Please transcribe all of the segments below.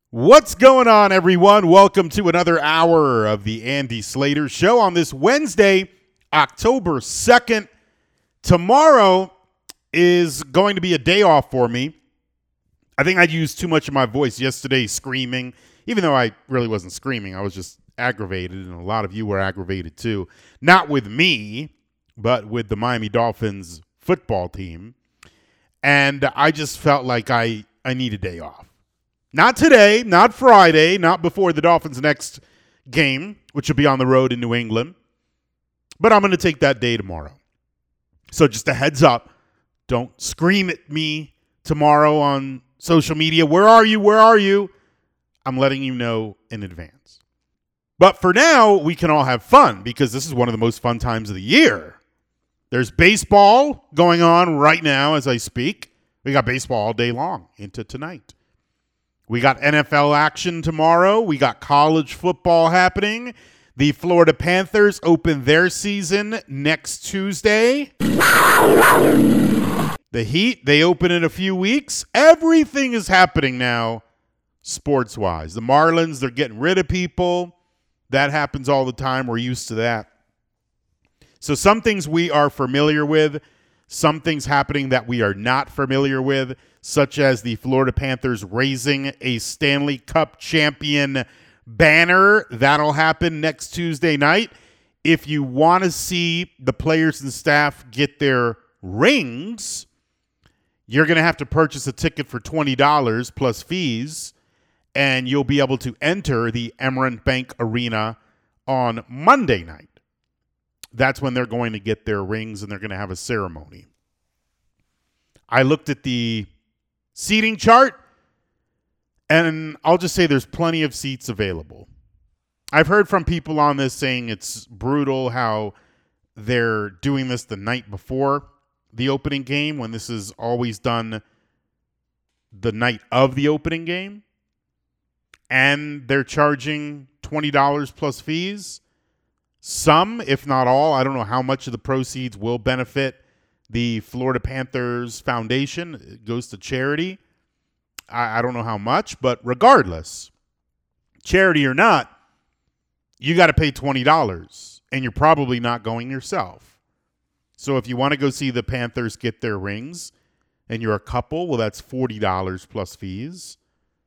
What's going on, everyone? Welcome to another hour of the Andy Slater Show on this Wednesday, October 2nd. Tomorrow is going to be a day off for me. I think I used too much of my voice yesterday screaming, even though I really wasn't screaming. I was just aggravated, and a lot of you were aggravated too. Not with me, but with the Miami Dolphins football team. And I just felt like I need a day off. Not today, not Friday, not before the Dolphins' next game, which will be on the road in New England. But I'm going to take that day tomorrow. So just a heads up, don't scream at me tomorrow on social media. Where are you? Where are you? I'm letting you know in advance. But for now, we can all have fun because this is one of the most fun times of the year. There's baseball going on right now as I speak. We got baseball all day long into tonight. We got NFL action tomorrow. We got college football happening. The Florida Panthers open their season next Tuesday. The Heat, they open in a few weeks. Everything is happening now sports-wise. The Marlins, they're getting rid of people. That happens all the time. We're used to that. So some things we are familiar with, some things happening that we are not familiar with, such as the Florida Panthers raising a Stanley Cup champion banner. That'll happen next Tuesday night. If you want to see the players and staff get their rings, you're going to have to purchase a ticket for $20 plus fees, and you'll be able to enter the Emeren Bank Arena on Monday night. That's when they're going to get their rings, and they're going to have a ceremony. I looked at the seating chart, and I'll just say there's plenty of seats available. I've heard from people on this saying it's brutal how they're doing this the night before the opening game when this is always done the night of the opening game. And they're charging $20 plus fees. Some, if not all, I don't know how much of the proceeds will benefit the Florida Panthers Foundation. It goes to charity. I don't know how much, but regardless, charity or not, you got to pay $20, and you're probably not going yourself. So if you want to go see the Panthers get their rings and you're a couple, well, that's $40 plus fees.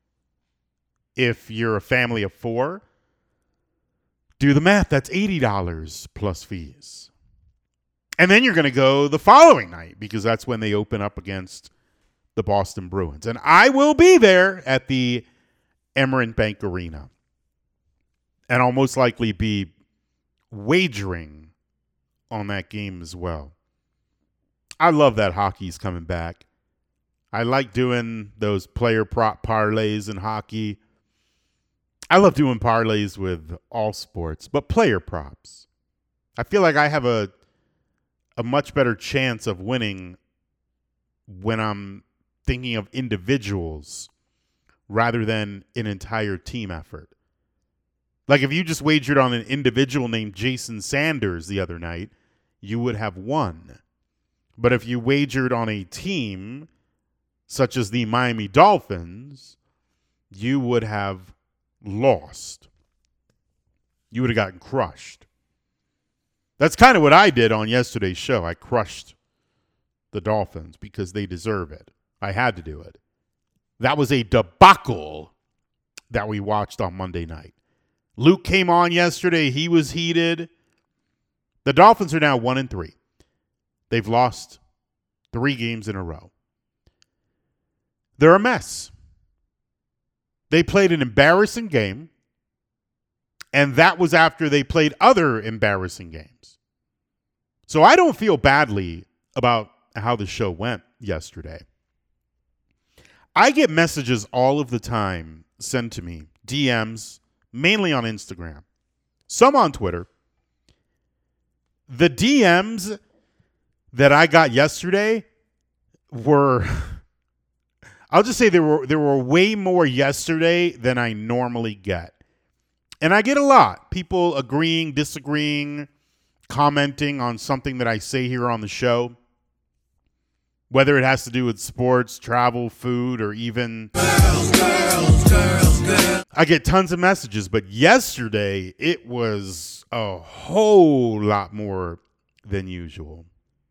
If you're a family of four, do the math. That's $80 plus fees. And then you're going to go the following night because that's when they open up against the Boston Bruins. And I will be there at the Emeren Bank Arena. And I'll most likely be wagering on that game as well. I love that hockey's coming back. I like doing those player prop parlays in hockey. I love doing parlays with all sports, but player props. I feel like I have a much better chance of winning when I'm thinking of individuals rather than an entire team effort. Like if you just wagered on an individual named Jason Sanders the other night, you would have won. But if you wagered on a team such as the Miami Dolphins, you would have lost. You would have gotten crushed. That's kind of what I did on yesterday's show. I crushed the Dolphins because they deserve it. I had to do it. That was a debacle that we watched on Monday night. Luke came on yesterday. He was heated. The Dolphins are now 1-3. They've lost 3 games in a row. They're a mess. They played an embarrassing game, and that was after they played other embarrassing games. So I don't feel badly about how the show went yesterday. I get messages all of the time sent to me, DMs, mainly on Instagram, some on Twitter. The DMs that I got yesterday were, I'll just say there were way more yesterday than I normally get. And I get a lot. People agreeing, disagreeing, commenting on something that I say here on the show. Whether it has to do with sports, travel, food, or even girls. I get tons of messages, but yesterday it was a whole lot more than usual.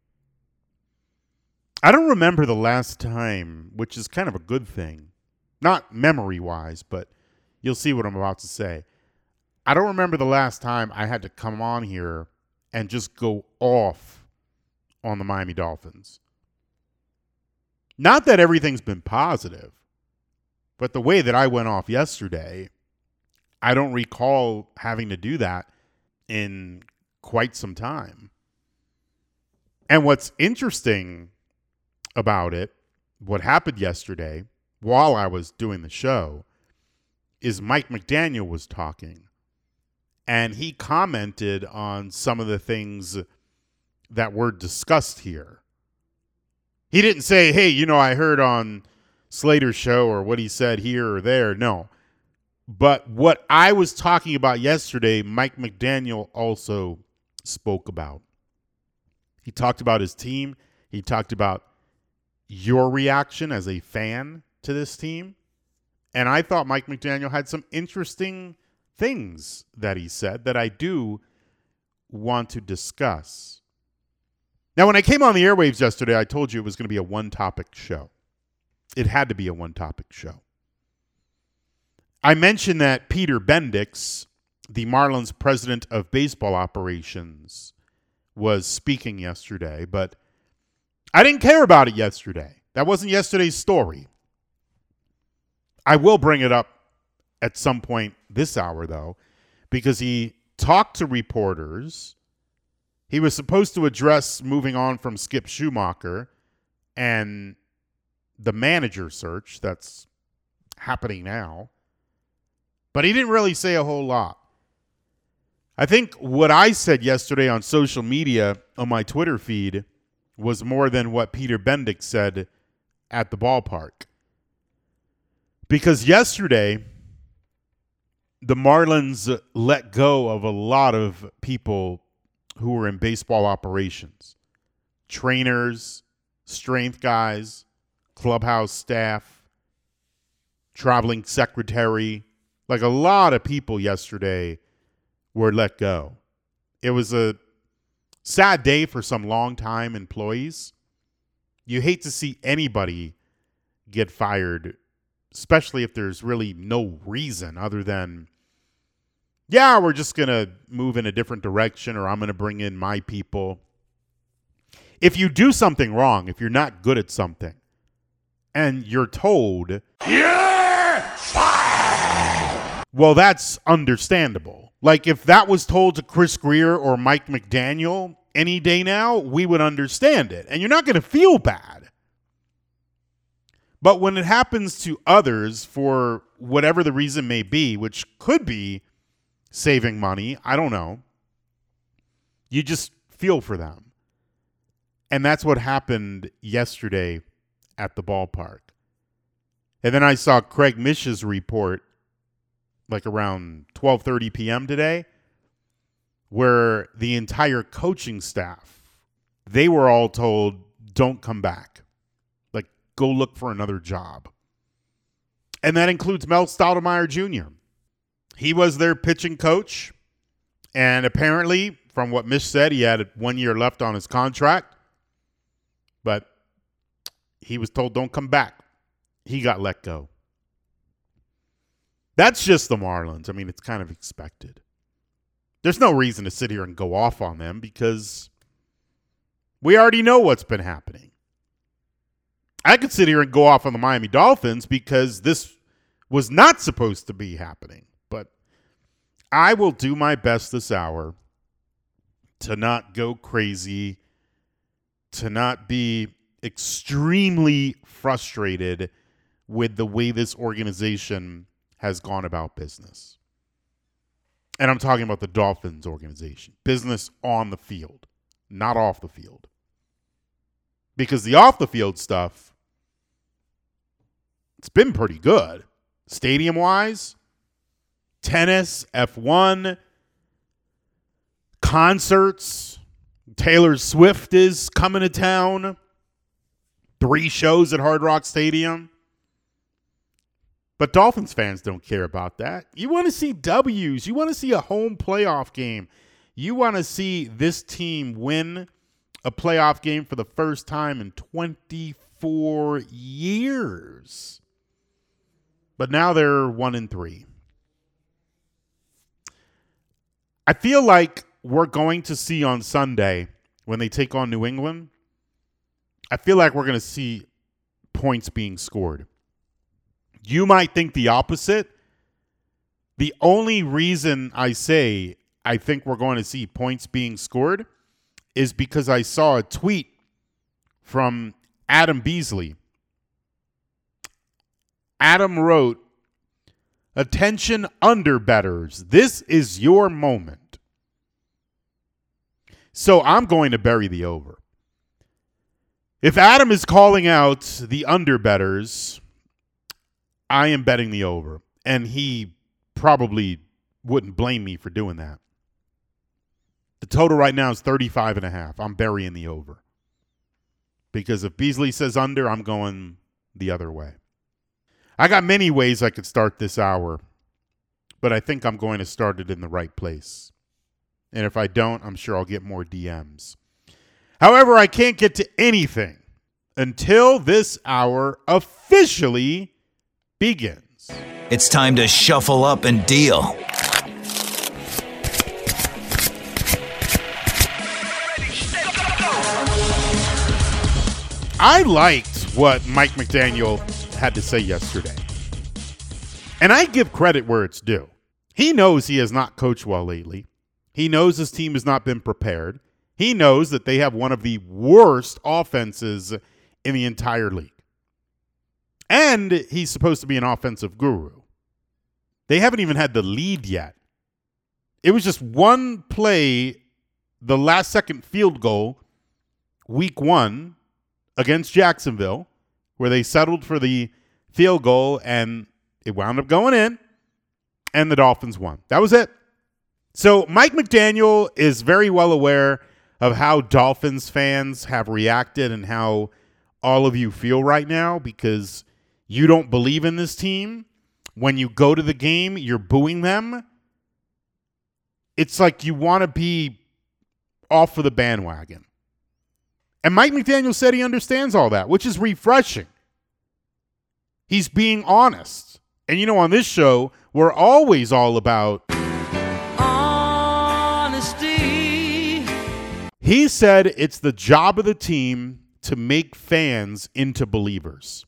I don't remember the last time, which is kind of a good thing. Not memory-wise, but you'll see what I'm about to say. I don't remember the last time I had to come on here and just go off on the Miami Dolphins. Not that everything's been positive, but the way that I went off yesterday, I don't recall having to do that in quite some time. And what's interesting about it, what happened yesterday while I was doing the show, is Mike McDaniel was talking. And he commented on some of the things that were discussed here. He didn't say, hey, I heard on Slater's show or what he said here or there. No. But what I was talking about yesterday, Mike McDaniel also spoke about. He talked about his team. He talked about your reaction as a fan to this team. And I thought Mike McDaniel had some interesting things that he said that I do want to discuss. Now, when I came on the airwaves yesterday, I told you it was going to be a one-topic show. It had to be a one-topic show. I mentioned that Peter Bendix, the Marlins president of baseball operations, was speaking yesterday, but I didn't care about it yesterday. That wasn't yesterday's story. I will bring it up at some point this hour, though, because he talked to reporters. He was supposed to address moving on from Skip Schumacher and the manager search that's happening now. But he didn't really say a whole lot. I think what I said yesterday on social media on my Twitter feed was more than what Peter Bendix said at the ballpark. Because yesterday, the Marlins let go of a lot of people who were in baseball operations. Trainers, strength guys, clubhouse staff, traveling secretary. Like a lot of people yesterday were let go. It was a sad day for some long-time employees. You hate to see anybody get fired, especially if there's really no reason other than, yeah, we're just going to move in a different direction or I'm going to bring in my people. If you do something wrong, if you're not good at something, and you're told, you're fired, well, that's understandable. Like if that was told to Chris Greer or Mike McDaniel any day now, we would understand it. And you're not going to feel bad. But when it happens to others for whatever the reason may be, which could be saving money, I don't know, you just feel for them. And that's what happened yesterday at the ballpark. And then I saw Craig Mish's report like around 12:30 p.m. today, where the entire coaching staff, they were all told, don't come back. Like, go look for another job. And that includes Mel Stoudemire Jr. He was their pitching coach. And apparently, from what Mish said, he had 1 year left on his contract. But he was told, don't come back. He got let go. That's just the Marlins. I mean, it's kind of expected. There's no reason to sit here and go off on them because we already know what's been happening. I could sit here and go off on the Miami Dolphins because this was not supposed to be happening. But I will do my best this hour to not go crazy, to not be extremely frustrated with the way this organization has gone about business. And I'm talking about the Dolphins organization. Business on the field, not off the field. Because the off the field stuff, it's been pretty good. Stadium-wise, tennis, F1, concerts. Taylor Swift is coming to town. 3 shows at Hard Rock Stadium. But Dolphins fans don't care about that. You want to see W's. You want to see a home playoff game. You want to see this team win a playoff game for the first time in 24 years. But now they're 1-3. I feel like we're going to see on Sunday when they take on New England, I feel like we're going to see points being scored. You might think the opposite. The only reason I say I think we're going to see points being scored is because I saw a tweet from Adam Beasley. Adam wrote, "Attention underbettors, this is your moment." So I'm going to bury the over. If Adam is calling out the underbettors, I am betting the over. And he probably wouldn't blame me for doing that. The total right now is 35.5. I'm burying the over. Because if Beasley says under, I'm going the other way. I got many ways I could start this hour, but I think I'm going to start it in the right place. And if I don't, I'm sure I'll get more DMs. However, I can't get to anything until this hour officially begins. It's time to shuffle up and deal. I liked what Mike McDaniel had to say yesterday. And I give credit where it's due. He knows he has not coached well lately. He knows his team has not been prepared. He knows that they have one of the worst offenses in the entire league. And he's supposed to be an offensive guru. They haven't even had the lead yet. It was just one play, the last second field goal, week 1 against Jacksonville, where they settled for the field goal and it wound up going in and the Dolphins won. That was it. So Mike McDaniel is very well aware of how Dolphins fans have reacted and how all of you feel right now because you don't believe in this team. When you go to the game, you're booing them. It's like you want to be off of the bandwagon. And Mike McDaniel said he understands all that, which is refreshing. He's being honest. And you know, on this show, we're always all about honesty. He said it's the job of the team to make fans into believers.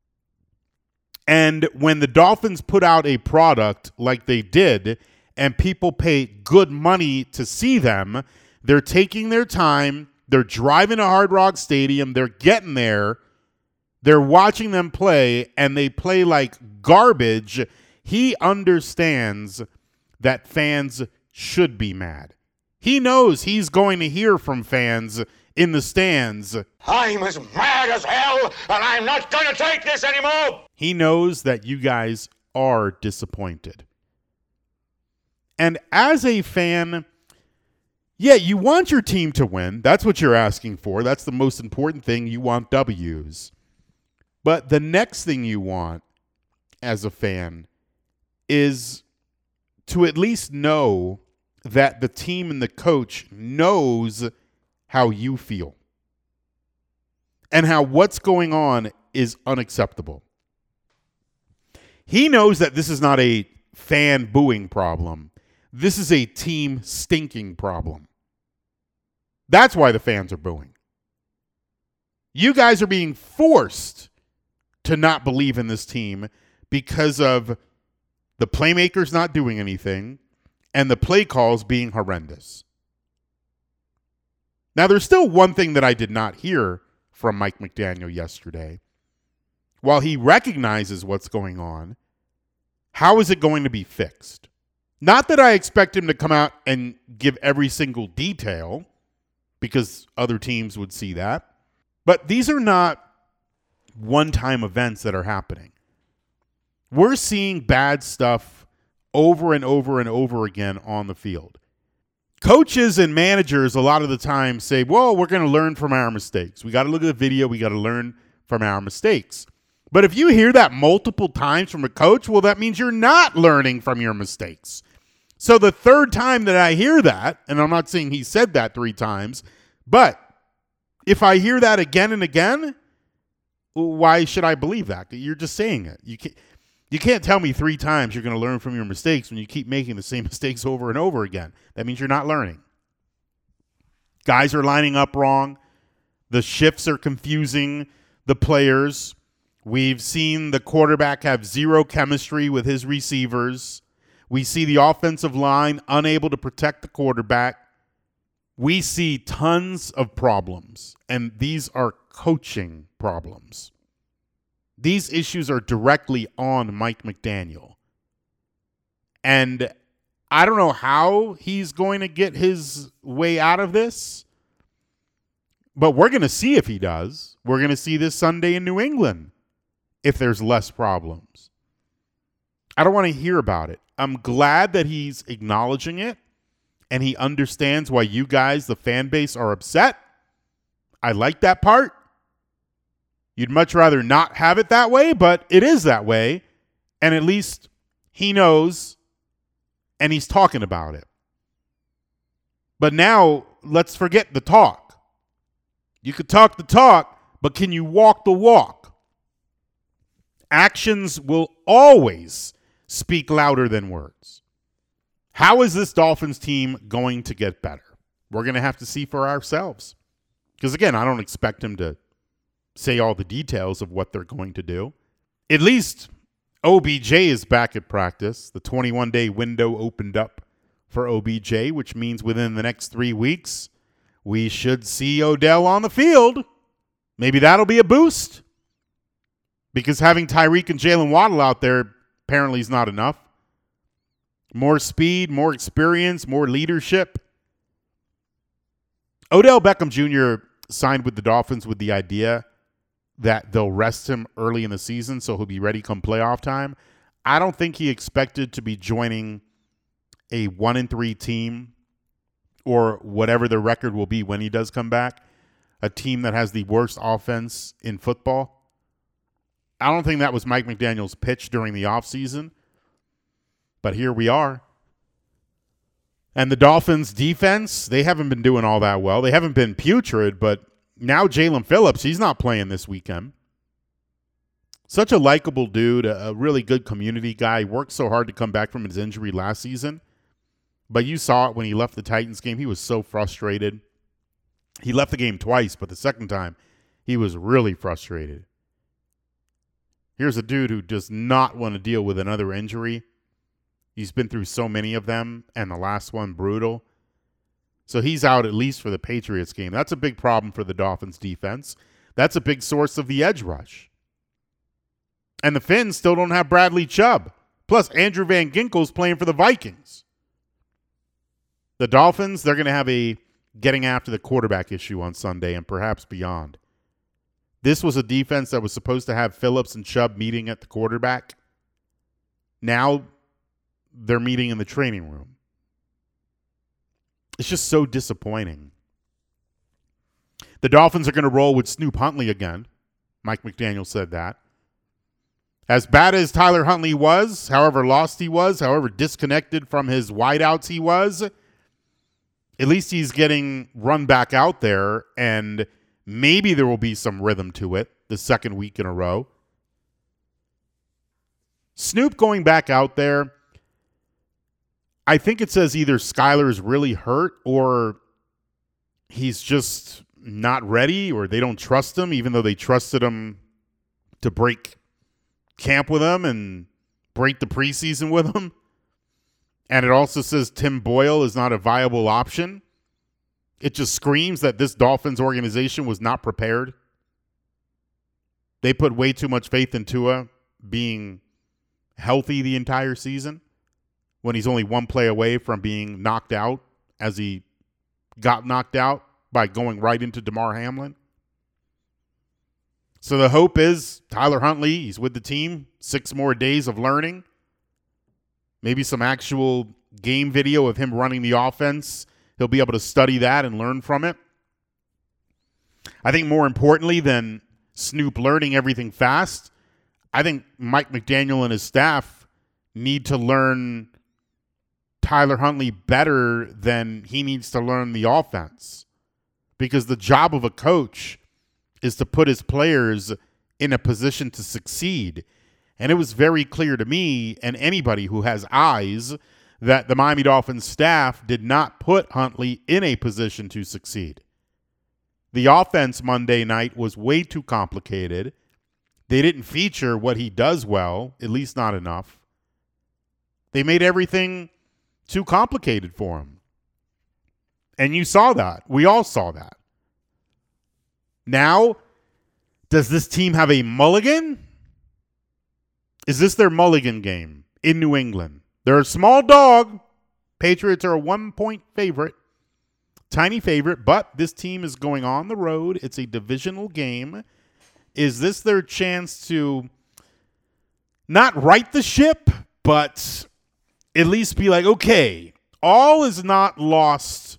And when the Dolphins put out a product like they did, and people pay good money to see them, they're taking their time, they're driving to Hard Rock Stadium, they're getting there, they're watching them play, and they play like garbage. He understands that fans should be mad. He knows he's going to hear from fans in the stands. I'm as mad as hell, and I'm not going to take this anymore. He knows that you guys are disappointed. And as a fan, yeah, you want your team to win. That's what you're asking for. That's the most important thing. You want W's. But the next thing you want as a fan is to at least know that the team and the coach knows how you feel and how what's going on is unacceptable. He knows that this is not a fan booing problem. This is a team stinking problem. That's why the fans are booing. You guys are being forced to not believe in this team because of the playmakers not doing anything and the play calls being horrendous. Now, there's still one thing that I did not hear from Mike McDaniel yesterday. While he recognizes what's going on, how is it going to be fixed? Not that I expect him to come out and give every single detail, because other teams would see that. But these are not one-time events that are happening. We're seeing bad stuff over and over and over again on the field. Coaches and managers a lot of the time say, well, we're going to learn from our mistakes. We got to look at the video. We got to learn from our mistakes. But if you hear that multiple times from a coach, well, that means you're not learning from your mistakes. So the third time that I hear that, and I'm not saying he said that 3 times, but if I hear that again and again, why should I believe that? You're just saying it. You can't tell me 3 times you're going to learn from your mistakes when you keep making the same mistakes over and over again. That means you're not learning. Guys are lining up wrong. The shifts are confusing the players. We've seen the quarterback have zero chemistry with his receivers. We see the offensive line unable to protect the quarterback. We see tons of problems, and these are coaching problems. These issues are directly on Mike McDaniel. And I don't know how he's going to get his way out of this, but we're going to see if he does. We're going to see this Sunday in New England if there's less problems. I don't want to hear about it. I'm glad that he's acknowledging it and he understands why you guys, the fan base, are upset. I like that part. You'd much rather not have it that way, but it is that way. And at least he knows and he's talking about it. But now let's forget the talk. You could talk the talk, but can you walk the walk? Actions will always speak louder than words. How is this Dolphins team going to get better? We're going to have to see for ourselves. Because, again, I don't expect him to say all the details of what they're going to do. At least OBJ is back at practice. The 21-day window opened up for OBJ, which means within the next 3 weeks, we should see Odell on the field. Maybe that'll be a boost. Because having Tyreek and Jalen Waddle out there apparently is not enough. More speed, more experience, more leadership. Odell Beckham Jr. signed with the Dolphins with the idea that they'll rest him early in the season so he'll be ready come playoff time. I don't think he expected to be joining a 1-3 team or whatever the record will be when he does come back, a team that has the worst offense in football. I don't think that was Mike McDaniel's pitch during the offseason, but here we are. And the Dolphins' defense, they haven't been doing all that well. They haven't been putrid, but now Jalen Phillips, he's not playing this weekend. Such a likable dude, a really good community guy. Worked so hard to come back from his injury last season, but you saw it when he left the Titans game. He was so frustrated. He left the game twice, but the second time, he was really frustrated. Here's a dude who does not want to deal with another injury. He's been through so many of them, and the last one brutal. So he's out at least for the Patriots game. That's a big problem for the Dolphins defense. That's a big source of the edge rush. And the Finns still don't have Bradley Chubb. Plus, Andrew Van Ginkel's playing for the Vikings. The Dolphins, they're going to have a getting after the quarterback issue on Sunday and perhaps beyond. This was a defense that was supposed to have Phillips and Chubb meeting at the quarterback. Now they're meeting in the training room. It's just so disappointing. The Dolphins are going to roll with Snoop Huntley again. Mike McDaniel said that. As bad as Tyler Huntley was, however lost he was, however disconnected from his wideouts he was, at least he's getting run back out there, and maybe there will be some rhythm to it the second week in a row. Snoop going back out there, I think it says either Skylar is really hurt or he's just not ready or they don't trust him, even though they trusted him to break camp with him and break the preseason with him. And it also says Tim Boyle is not a viable option. It just screams that this Dolphins organization was not prepared. They put way too much faith in Tua being healthy the entire season when he's only one play away from being knocked out as he got knocked out by going right into Damar Hamlin. So the hope is Tyler Huntley, he's with the team, 6 more days of learning. Maybe some actual game video of him running the offense. He'll be able to study that and learn from it. I think more importantly than Snoop learning everything fast, I think Mike McDaniel and his staff need to learn Tyler Huntley better than he needs to learn the offense. Because the job of a coach is to put his players in a position to succeed. And it was very clear to me and anybody who has eyes that the Miami Dolphins staff did not put Huntley in a position to succeed. The offense Monday night was way too complicated. They didn't feature what he does well, at least not enough. They made everything too complicated for him. And you saw that. We all saw that. Now, does this team have a mulligan? Is this their mulligan game in New England? They're a small dog. Patriots are a 1-point favorite. Tiny favorite, but this team is going on the road. It's a divisional game. Is this their chance to not right the ship, but at least be like, okay, all is not lost,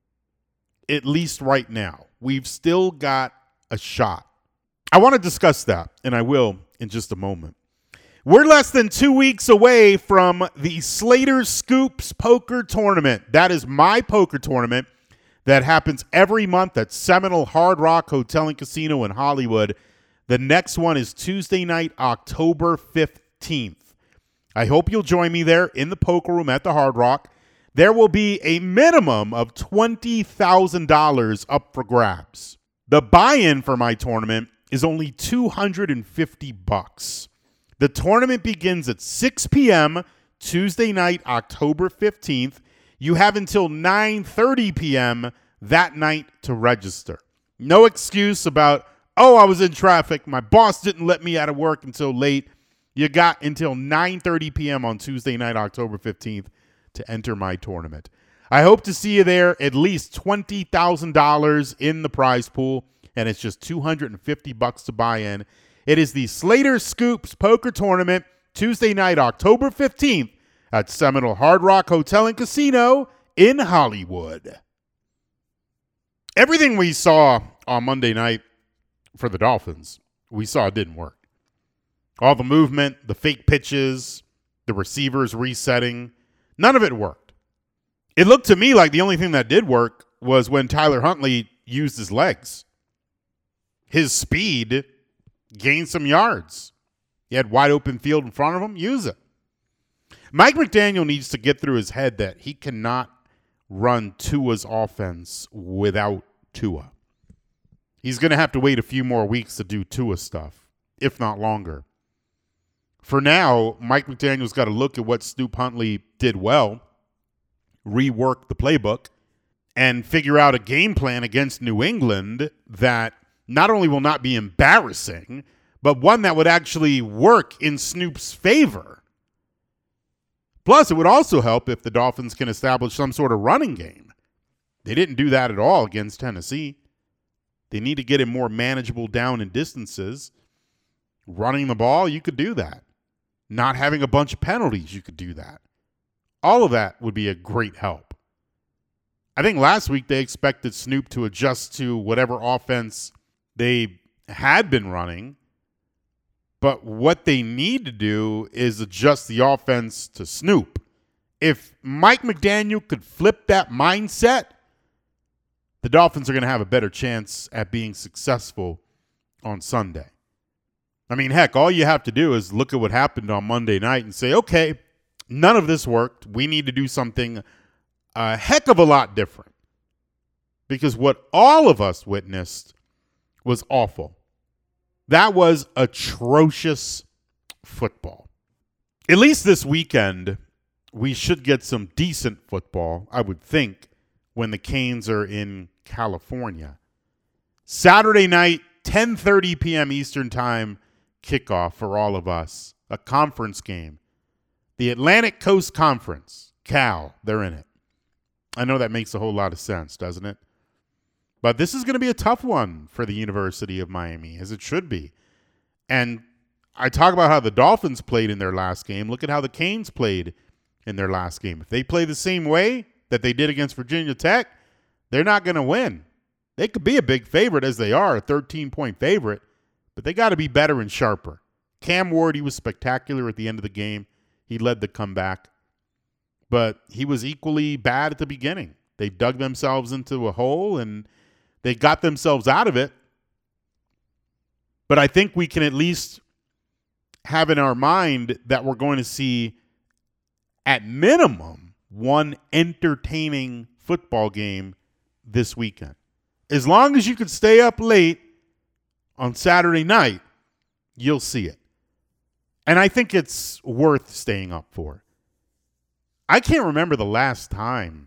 at least right now. We've still got a shot. I want to discuss that, and I will in just a moment. We're less than 2 weeks away from the Slater Scoops Poker Tournament. That is my poker tournament that happens every month at Seminole Hard Rock Hotel and Casino in Hollywood. The next one is Tuesday night, October 15th. I hope you'll join me there in the poker room at the Hard Rock. There will be a minimum of $20,000 up for grabs. The buy-in for my tournament is only $250. The tournament begins at 6 p.m. Tuesday night, October 15th. You have until 9:30 p.m. that night to register. No excuse about, oh, I was in traffic. My boss didn't let me out of work until late. You got until 9:30 p.m. on Tuesday night, October 15th to enter my tournament. I hope to see you there. At least $20,000 in the prize pool, and it's just $250 to buy in. It is the Slater Scoops Poker Tournament, Tuesday night, October 15th at Seminole Hard Rock Hotel and Casino in Hollywood. Everything we saw on Monday night for the Dolphins, we saw it didn't work. All the movement, the fake pitches, the receivers resetting, none of it worked. It looked to me like the only thing that did work was when Tyler Huntley used his legs. His speed gained some yards. He had wide open field in front of him. Use it. Mike McDaniel needs to get through his head that he cannot run Tua's offense without Tua. He's going to have to wait a few more weeks to do Tua stuff, if not longer. For now, Mike McDaniel's got to look at what Snoop Huntley did well, rework the playbook, and figure out a game plan against New England that not only will not be embarrassing, but one that would actually work in Snoop's favor. Plus, it would also help if the Dolphins can establish some sort of running game. They didn't do that at all against Tennessee. They need to get him more manageable down in distances. Running the ball, you could do that. Not having a bunch of penalties, you could do that. All of that would be a great help. I think last week they expected Snoop to adjust to whatever offense they had been running, but what they need to do is adjust the offense to Snoop. If Mike McDaniel could flip that mindset, the Dolphins are going to have a better chance at being successful on Sunday. I mean, heck, all you have to do is look at what happened on Monday night and say, okay, none of this worked. We need to do something a heck of a lot different. Because what all of us witnessed was awful. That was atrocious football. At least this weekend, we should get some decent football, I would think, when the Canes are in California. Saturday night, 10:30 p.m. Eastern Time kickoff for all of us. A conference game. The Atlantic Coast Conference. Cal, they're in it. I know that makes a whole lot of sense, doesn't it? But this is going to be a tough one for the University of Miami, as it should be. And I talk about how the Dolphins played in their last game. Look at how the Canes played in their last game. If they play the same way that they did against Virginia Tech, they're not going to win. They could be a big favorite, as they are, a 13-point favorite, but they got to be better and sharper. Cam Ward, he was spectacular at the end of the game. He led the comeback. But he was equally bad at the beginning. They dug themselves into a hole, and they got themselves out of it. But I think we can at least have in our mind that we're going to see, at minimum, one entertaining football game this weekend. As long as you can stay up late on Saturday night, you'll see it. And I think it's worth staying up for. I can't remember the last time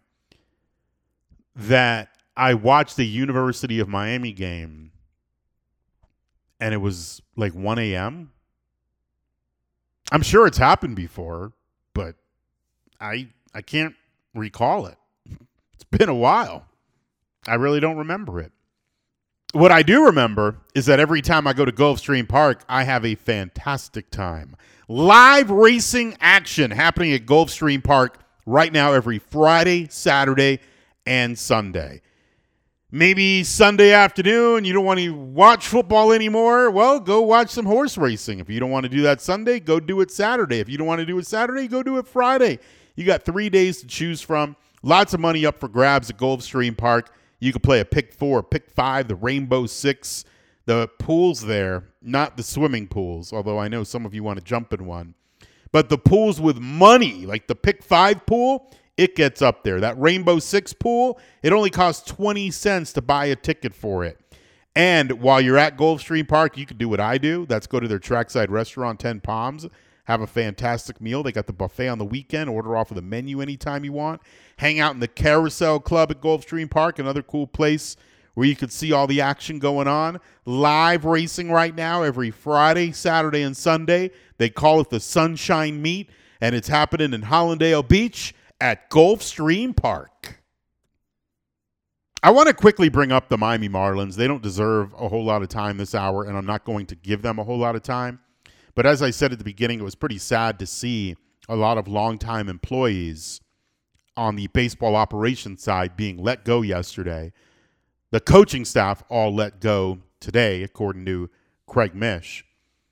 that I watched the University of Miami game and it was like 1 a.m. I'm sure it's happened before, but I can't recall it. It's been a while. I really don't remember it. What I do remember is that every time I go to Gulfstream Park, I have a fantastic time. Live racing action happening at Gulfstream Park right now every Friday, Saturday, and Sunday. Maybe Sunday afternoon, you don't want to watch football anymore. Well, go watch some horse racing. If you don't want to do that Sunday, go do it Saturday. If you don't want to do it Saturday, go do it Friday. You got 3 days to choose from. Lots of money up for grabs at Gulfstream Park. You can play a pick 4, pick 5, the Rainbow 6. The pools there, not the swimming pools, although I know some of you want to jump in one. But the pools with money, like the pick 5 pool, it gets up there. That Rainbow 6 pool, it only costs 20 cents to buy a ticket for it. And while you're at Gulfstream Park, you can do what I do. That's go to their trackside restaurant, 10 Palms, have a fantastic meal. They got the buffet on the weekend. Order off of the menu anytime you want. Hang out in the Carousel Club at Gulfstream Park, another cool place where you can see all the action going on. Live racing right now every Friday, Saturday, and Sunday. They call it the Sunshine Meet, and it's happening in Hollandale Beach at Gulfstream Park. I want to quickly bring up the Miami Marlins. They don't deserve a whole lot of time this hour, and I'm not going to give them a whole lot of time. But as I said at the beginning, it was pretty sad to see a lot of longtime employees on the baseball operations side being let go yesterday. The coaching staff all let go today, according to Craig Mish.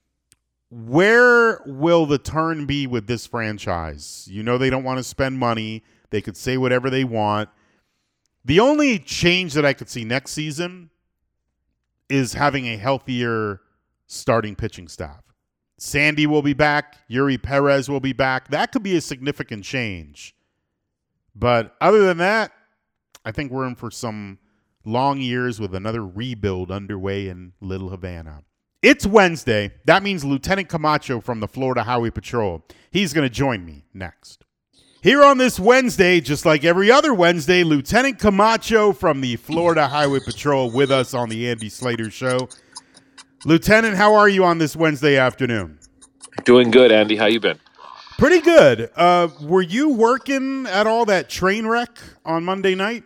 Where will the turn be with this franchise? You know they don't want to spend money. They could say whatever they want. The only change that I could see next season is having a healthier starting pitching staff. Sandy will be back. Yuri Perez will be back. That could be a significant change. But other than that, I think we're in for some long years with another rebuild underway in Little Havana. It's Wednesday. That means Lieutenant Camacho from the Florida Highway Patrol. He's going to join me next. Here on this Wednesday, just like every other Wednesday, Lieutenant Camacho from the Florida Highway Patrol with us on the Andy Slater Show. Lieutenant, how are you on this Wednesday afternoon? Doing good, Andy. How you been? Pretty good. Were you working at all that train wreck on Monday night?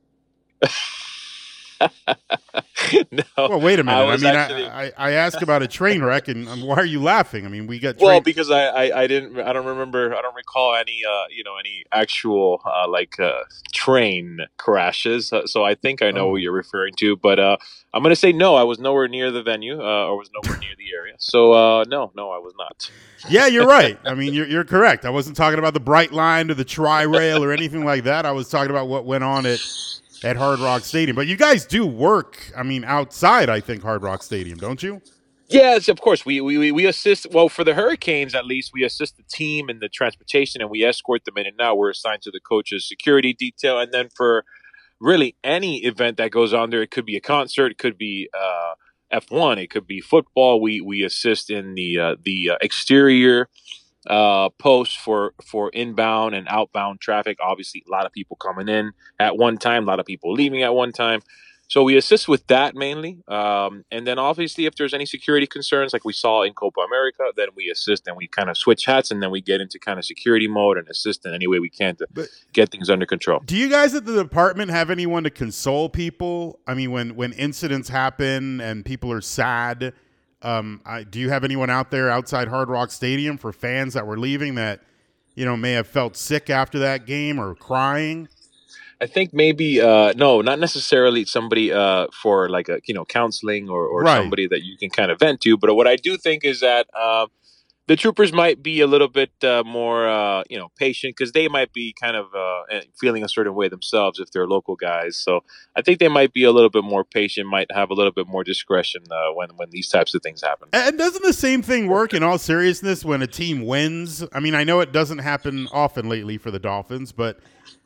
No. Well, wait a minute. I asked about a train wreck, and why are you laughing? I mean, we got because I don't recall any actual train crashes. So I think I know what you're referring to, but I'm gonna say no. I was nowhere near the venue, or was nowhere near the area. So no, I was not. Yeah, you're right. I mean, you're correct. I wasn't talking about the Bright Line or the Tri-Rail or anything like that. I was talking about what went on at Hard Rock Stadium. But you guys do work, I mean, outside, I think, Hard Rock Stadium, don't you? Yes, of course. We assist, well, for the Hurricanes, at least, we assist the team in the transportation, and we escort them in and out. We're assigned to the coach's security detail. And then for really any event that goes on there, it could be a concert, it could be F1, it could be football. We assist in the exterior posts for inbound and outbound traffic. Obviously, a lot of people coming in at one time, a lot of people leaving at one time. So we assist with that mainly. And then obviously if there's any security concerns like we saw in Copa America, then we assist and we kind of switch hats and then we get into kind of security mode and assist in any way we can to get things under control. Do you guys at the department have anyone to console people? I mean, when incidents happen and people are sad, do you have anyone out there outside Hard Rock Stadium for fans that were leaving that, may have felt sick after that game or crying? I think maybe no, not necessarily somebody for like a counseling or Right. somebody that you can kind of vent to. But what I do think is that the troopers might be a little bit more patient because they might be kind of feeling a certain way themselves if they're local guys. So I think they might be a little bit more patient, might have a little bit more discretion when these types of things happen. And doesn't the same thing work in all seriousness when a team wins? I mean, I know it doesn't happen often lately for the Dolphins, but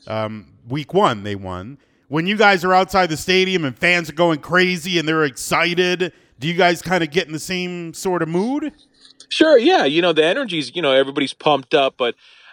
week 1 they won. When you guys are outside the stadium and fans are going crazy and they're excited, do you guys kind of get in the same sort of mood? Sure, yeah. The energy's, everybody's pumped up, but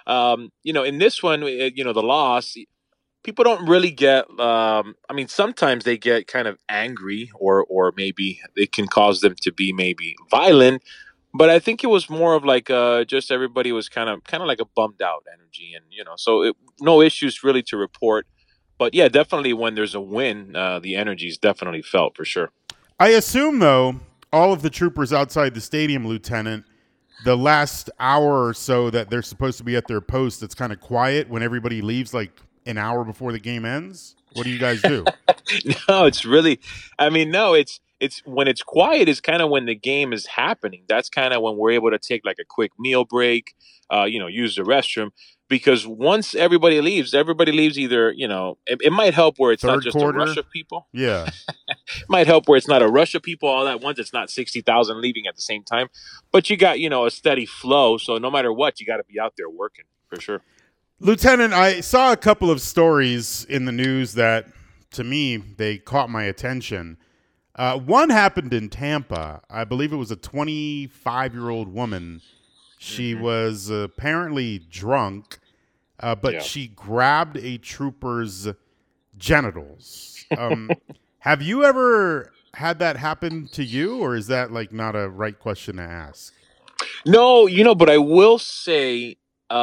in this one, the loss, people don't really get. I mean, sometimes they get kind of angry, or maybe it can cause them to be maybe violent. But I think it was more of like just everybody was kind of like a bummed out energy, and no issues really to report. But yeah, definitely when there's a win, the energy is definitely felt for sure. I assume, though, all of the troopers outside the stadium, Lieutenant, the last hour or so that they're supposed to be at their post, it's kind of quiet when everybody leaves like an hour before the game ends. What do you guys do? No, it's really, I mean, no, it's when it's quiet is kind of when the game is happening. That's kind of when we're able to take like a quick meal break, use the restroom. Because once everybody leaves either, it might help where it's not just quarter? a rush of people. Yeah. It might help where it's not a rush of people all at once. It's not 60,000 leaving at the same time. But you got, a steady flow. So no matter what, you got to be out there working for sure. Lieutenant, I saw a couple of stories in the news that, to me, they caught my attention. One happened in Tampa. I believe it was a 25-year-old woman. She was apparently drunk, but she grabbed a trooper's genitals. Have you ever had that happen to you, or is that like not a right question to ask? No, but I will say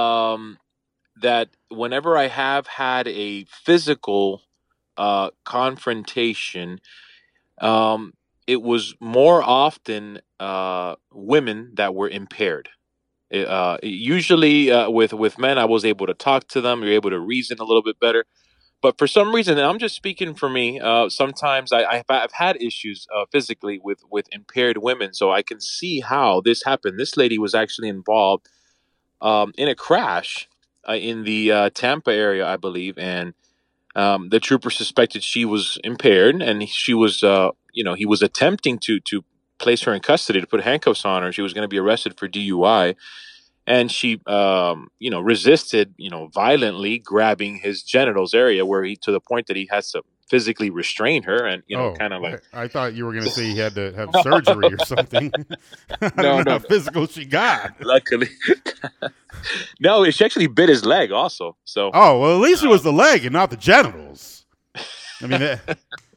that whenever I have had a physical confrontation, it was more often women that were impaired. Usually with men, I was able to talk to them. You're able to reason a little bit better. But for some reason, and I'm just speaking for me, sometimes I've had issues physically with impaired women. So I can see how this happened. This lady was actually involved in a crash in the Tampa area, I believe. And the trooper suspected she was impaired, and she was, he was attempting to place her in custody to put handcuffs on her. She was going to be arrested for DUI. And she, resisted, violently grabbing his genitals area where to the point that he has to physically restrain her and, kind of like. I thought you were going to say he had to have surgery or something. I don't know how physical she got. Luckily. No, she actually bit his leg also. So. Oh, well, at least it was the leg and not the genitals. I mean, that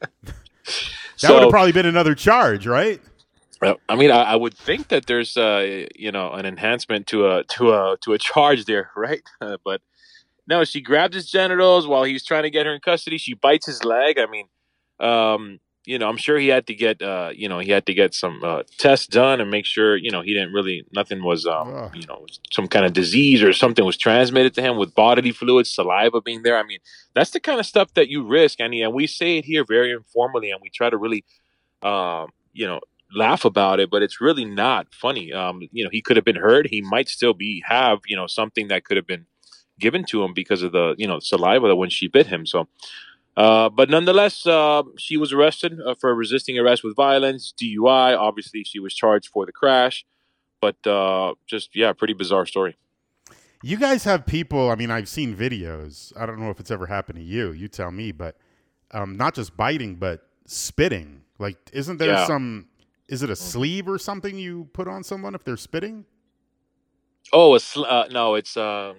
would have probably been another charge, right? I mean, I would think that there's an enhancement to a charge there, right? But no, she grabbed his genitals while he was trying to get her in custody. She bites his leg. I mean, I'm sure he had to get some tests done and make sure he didn't nothing was some kind of disease or something was transmitted to him with bodily fluids, saliva being there. I mean, that's the kind of stuff that you risk, and we say it here very informally, and we try to really laugh about it, but it's really not funny. He could have been hurt. He might still have something that could have been given to him because of the saliva when she bit him. So, but nonetheless, she was arrested for resisting arrest with violence, DUI. Obviously, she was charged for the crash, but pretty bizarre story. You guys have people. I mean, I've seen videos. I don't know if it's ever happened to you. You tell me, but not just biting, but spitting. Like, isn't there some? Is it a sleeve or something you put on someone if they're spitting? Oh, no, it's a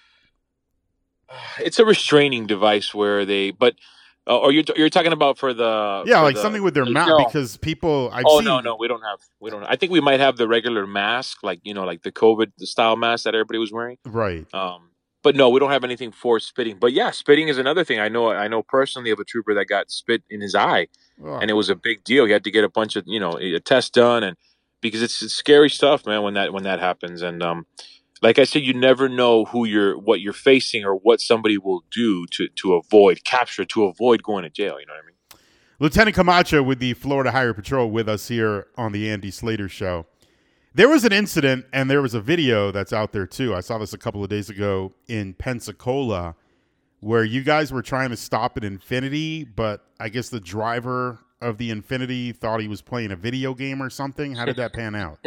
restraining device where they. But or you're talking about for the something with their mouth because people I've seen. No, we don't have. I think we might have the regular mask, like like the COVID style mask that everybody was wearing. Right. But no, we don't have anything for spitting. But yeah, spitting is another thing. I know personally of a trooper that got spit in his eye. And it was a big deal. He had to get a bunch of a test done, and because it's scary stuff, man. When that happens, and like I said, you never know what you're facing or what somebody will do to avoid capture, to avoid going to jail. You know what I mean? Lieutenant Camacho with the Florida Highway Patrol with us here on the Andy Slater Show. There was an incident, and there was a video that's out there, too. I saw this a couple of days ago in Pensacola, where you guys were trying to stop an Infiniti, but I guess the driver of the Infiniti thought he was playing a video game or something. How did that pan out?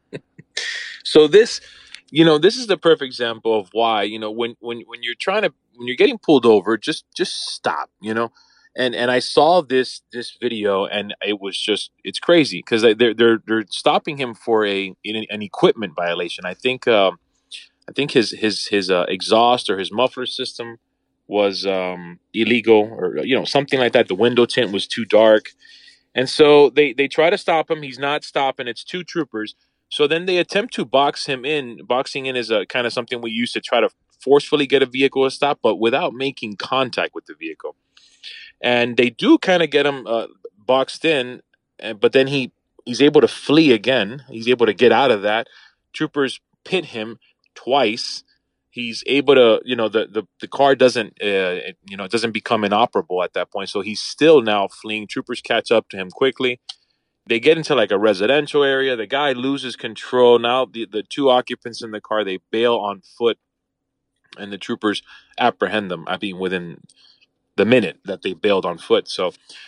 So this is the perfect example of why, when you're getting pulled over, just stop, And I saw this video, and it's crazy because they're stopping him for an equipment violation. I think his exhaust or his muffler system was illegal, or something like that. The window tint was too dark, and so they try to stop him. He's not stopping. It's two troopers. So then they attempt to box him in. Boxing in is a kind of something we use to try to forcefully get a vehicle to stop, but without making contact with the vehicle. And they do kind of get him boxed in, but then he's able to flee again. He's able to get out of that. Troopers pit him twice. He's able to, the car doesn't, doesn't become inoperable at that point. So he's still now fleeing. Troopers catch up to him quickly. They get into like a residential area. The guy loses control. Now the two occupants in the car, they bail on foot, and the troopers apprehend them. I mean, within the minute that they bailed on foot. So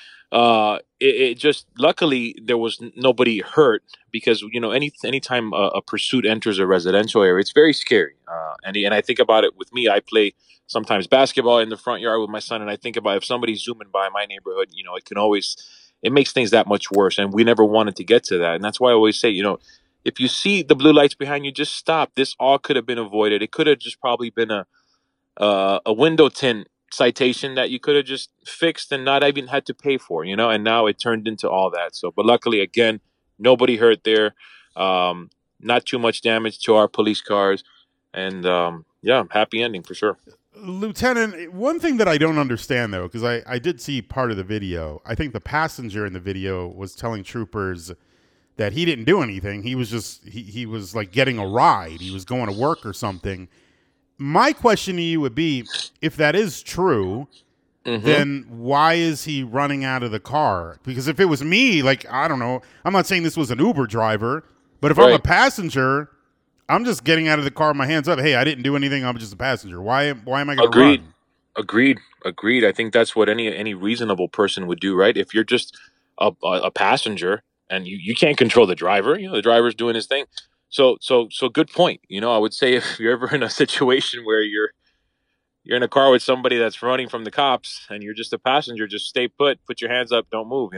it just, luckily there was nobody hurt, because anytime a pursuit enters a residential area, it's very scary. And I think about it with me. I play sometimes basketball in the front yard with my son, and I think about if somebody's zooming by my neighborhood, it makes things that much worse. And we never wanted to get to that. And that's why I always say, if you see the blue lights behind you, just stop. This all could have been avoided. It could have just probably been a window tint citation that you could have just fixed and not even had to pay for, and now it turned into all that. So, but luckily, again, nobody hurt there. Not too much damage to our police cars, and happy ending for sure. Lieutenant, one thing that I don't understand, though, because I did see part of the video. I think the passenger in the video was telling troopers that he didn't do anything. He was just, he was like getting a ride. He was going to work or something. My question to you would be, if that is true, then why is he running out of the car? Because if it was me, like, I don't know, I'm not saying this was an Uber driver, but if I'm a passenger, I'm just getting out of the car with my hands up. Hey, I didn't do anything. I'm just a passenger. Why am I going to run? Agreed. I think that's what any reasonable person would do, right? If you're just a passenger and you can't control the driver, the driver's doing his thing. So good point. I would say if you're ever in a situation where you're in a car with somebody that's running from the cops and you're just a passenger, just stay put your hands up, don't move,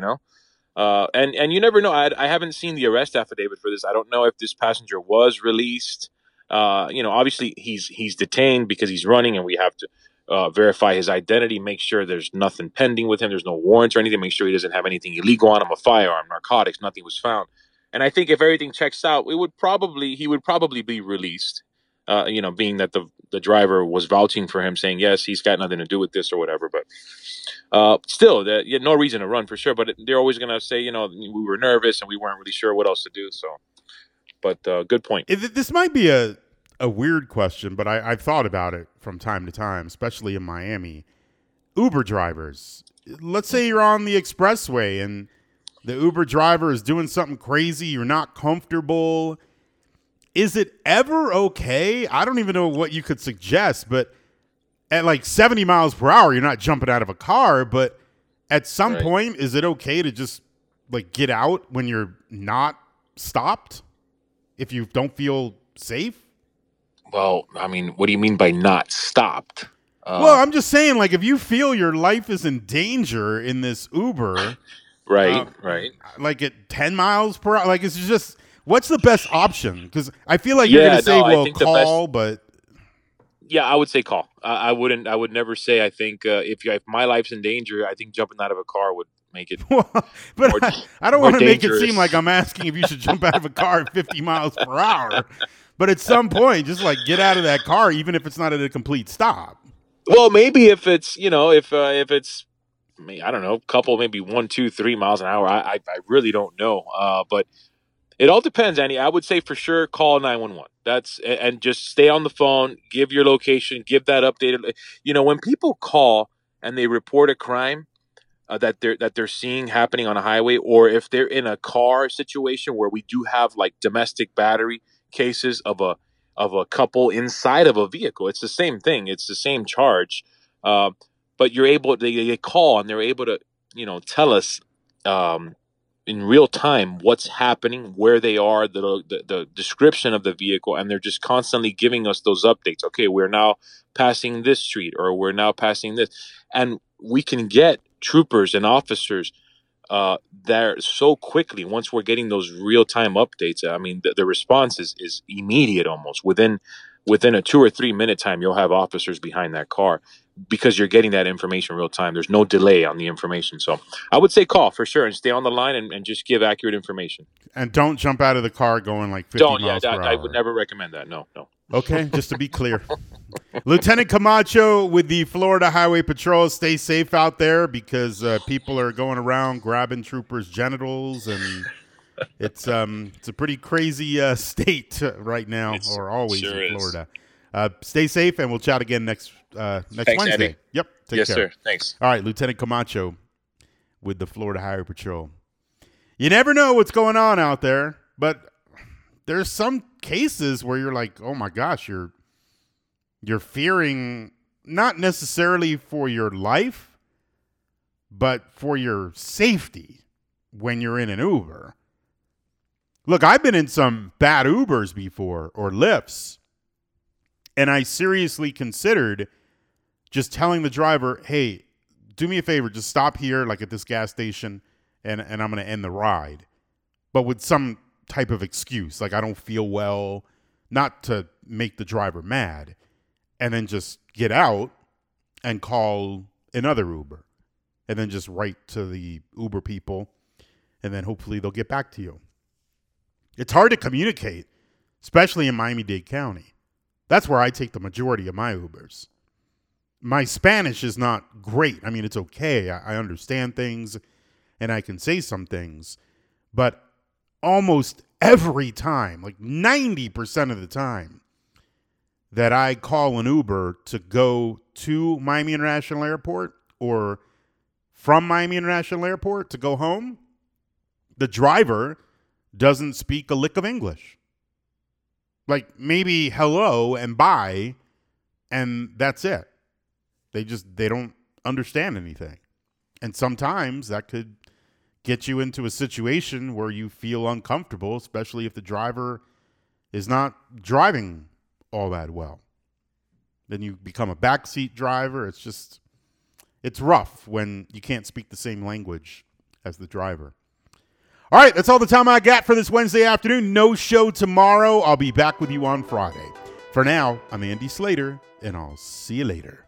and you never know. I haven't seen the arrest affidavit for this. I don't know if this passenger was released. Obviously he's detained because he's running, and we have to verify his identity, make sure there's nothing pending with him, there's no warrants or anything, make sure he doesn't have anything illegal on him, a firearm, narcotics, nothing was found. And I think if everything checks out, he would probably be released. Being that the driver was vouching for him, saying yes, he's got nothing to do with this or whatever. But still, you had no reason to run for sure. But they're always going to say, we were nervous and we weren't really sure what else to do. So, but good point. This might be a weird question, but I've thought about it from time to time, especially in Miami. Uber drivers. Let's say you're on the expressway and the Uber driver is doing something crazy. You're not comfortable. Is it ever okay? I don't even know what you could suggest, but at like 70 miles per hour, you're not jumping out of a car. But at some point, is it okay to just like get out when you're not stopped if you don't feel safe? Well, I mean, what do you mean by not stopped? Well, I'm just saying, like, if you feel your life is in danger in this Uber, right, like at 10 miles per hour, like it's just, what's the best option? Because I feel like you're going to say, well, call, but yeah, I would say call. I would never say. I think if my life's in danger, I think jumping out of a car would make it. But I don't want to make it seem like I'm asking if you should jump out of a car at 50 miles per hour. But at some point, just like get out of that car, even if it's not at a complete stop. Well, maybe if it's if it's, I don't know, couple, maybe 1, 2, 3 miles an hour. I really don't know. But It all depends, Andy. I would say for sure call 911. And just stay on the phone, give your location, give that updated. When people call and they report a crime that they're seeing happening on a highway, or if they're in a car situation where we do have like domestic battery cases of a couple inside of a vehicle, it's the same thing. It's the same charge, but they call and they're able to tell us in real time what's happening, where they are, the description of the vehicle, and they're just constantly giving us those updates. Okay, we're now passing this street, or we're now passing this, and we can get troopers and officers there so quickly once we're getting those real time updates. I mean, the response is immediate, almost within a 2 or 3 minute time. You'll have officers behind that car because you're getting that information real time. There's no delay on the information. So I would say call for sure and stay on the line and just give accurate information. And don't jump out of the car going like 50 miles per hour. I would never recommend that. No. Okay, just to be clear. Lieutenant Camacho with the Florida Highway Patrol. Stay safe out there because people are going around grabbing troopers' genitals, and it's a pretty crazy state right now, or always sure in Florida. Stay safe, and we'll chat again next Wednesday. Andy. Yep. Take yes, care. sir. Thanks. All right, Lieutenant Camacho with the Florida Highway Patrol. You never know what's going on out there, but there's some cases where you're like, oh my gosh, you're fearing not necessarily for your life, but for your safety when you're in an Uber. Look, I've been in some bad Ubers before, or Lyfts, and I seriously considered just telling the driver, hey, do me a favor, just stop here, like at this gas station, and I'm going to end the ride. But with some type of excuse, like I don't feel well, not to make the driver mad, and then just get out and call another Uber, and then just write to the Uber people, and then hopefully they'll get back to you. It's hard to communicate, especially in Miami-Dade County. That's where I take the majority of my Ubers. My Spanish is not great. I mean, it's okay. I understand things, and I can say some things, but almost every time, like 90% of the time that I call an Uber to go to Miami International Airport or from Miami International Airport to go home, the driver doesn't speak a lick of English. Like maybe hello and bye, and that's it. They don't understand anything. And sometimes that could get you into a situation where you feel uncomfortable, especially if the driver is not driving all that well. Then you become a backseat driver. It's rough when you can't speak the same language as the driver. All right, that's all the time I got for this Wednesday afternoon. No show tomorrow. I'll be back with you on Friday. For now, I'm Andy Slater, and I'll see you later.